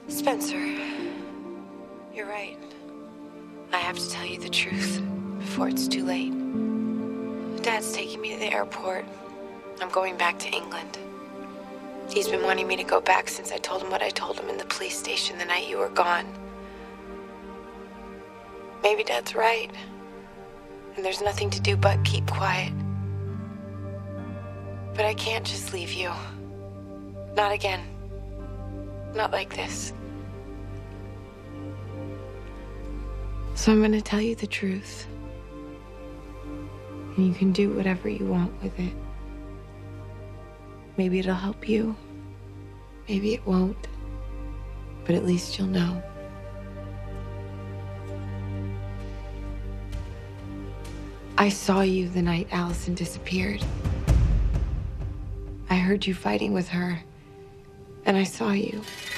Spencer, you're right. I have to tell you the truth before it's too late. Dad's taking me to the airport. I'm going back to England. He's been wanting me to go back since I told him what I told him in the police station the night you were gone. Maybe Dad's right. And there's nothing to do but keep quiet. But I can't just leave you. Not again. Not like this. So I'm gonna tell you the truth. And you can do whatever you want with it. Maybe it'll help you. Maybe it won't. But at least you'll know. I saw you the night Allison disappeared. I heard you fighting with her, and I saw you.